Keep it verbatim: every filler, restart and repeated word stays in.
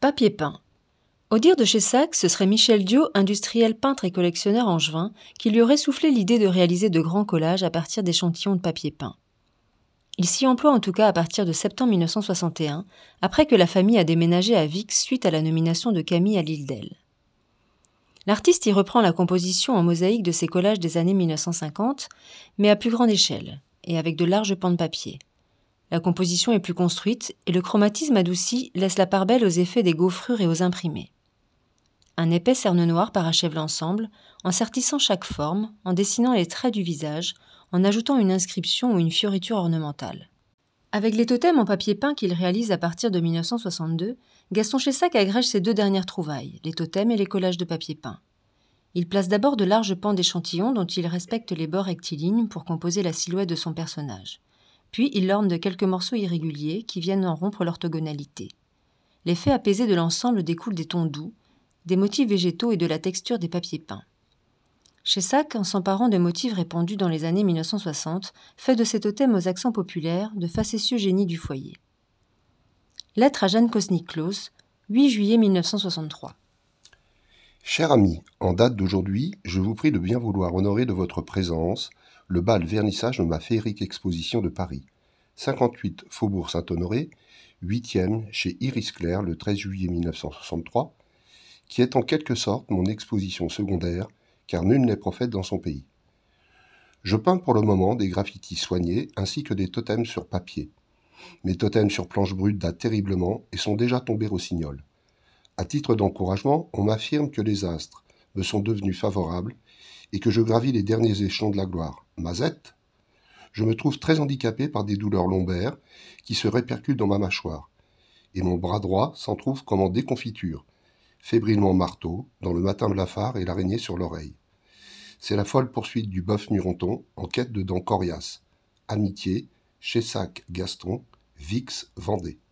Papier peint. Au dire de Chessac, ce serait Michel Diot, industriel peintre et collectionneur angevin, qui lui aurait soufflé l'idée de réaliser de grands collages à partir d'échantillons de papier peint. Il s'y emploie en tout cas à partir de septembre mille neuf cent soixante et un, après que la famille a déménagé à Vix suite à la nomination de Camille à l'île d'Elle. L'artiste y reprend la composition en mosaïque de ses collages des années mille neuf cent cinquante, mais à plus grande échelle, et avec de larges pans de papier. La composition est plus construite et le chromatisme adouci laisse la part belle aux effets des gaufrures et aux imprimés. Un épais cerne noir parachève l'ensemble, en sertissant chaque forme, en dessinant les traits du visage, en ajoutant une inscription ou une fioriture ornementale. Avec les totems en papier peint qu'il réalise à partir de mille neuf cent soixante-deux, Gaston Chessac agrège ses deux dernières trouvailles, les totems et les collages de papier peint. Il place d'abord de larges pans d'échantillons dont il respecte les bords rectilignes pour composer la silhouette de son personnage. Puis il l'orne de quelques morceaux irréguliers qui viennent en rompre l'orthogonalité. L'effet apaisé de l'ensemble découle des tons doux, des motifs végétaux et de la texture des papiers peints. Chessac, en s'emparant de motifs répandus dans les années mille neuf cent soixante, fait de ces totems aux accents populaires de facétieux génies du foyer. Lettre à Jeanne Kosnick-Klaus, huit juillet mille neuf cent soixante-trois. Cher ami, en date d'aujourd'hui, je vous prie de bien vouloir honorer de votre présence le bal vernissage de ma féerique exposition de Paris, cinquante-huit Faubourg Saint-Honoré, huitième chez Iris Clair le treize juillet mille neuf cent soixante-trois, qui est en quelque sorte mon exposition secondaire, car nul n'est prophète dans son pays. Je peins pour le moment des graffitis soignés ainsi que des totems sur papier. Mes totems sur planche brute datent terriblement et sont déjà tombés au rossignol. À titre d'encouragement, on m'affirme que les astres me sont devenus favorables et que je gravis les derniers échelons de la gloire. Mazette ? Je me trouve très handicapé par des douleurs lombaires qui se répercutent dans ma mâchoire, et mon bras droit s'en trouve comme en déconfiture, fébrilement marteau, dans le matin blafard et l'araignée sur l'oreille. C'est la folle poursuite du bœuf mironton en quête de dents coriaces. Amitié, Chessac Gaston, Vix Vendée.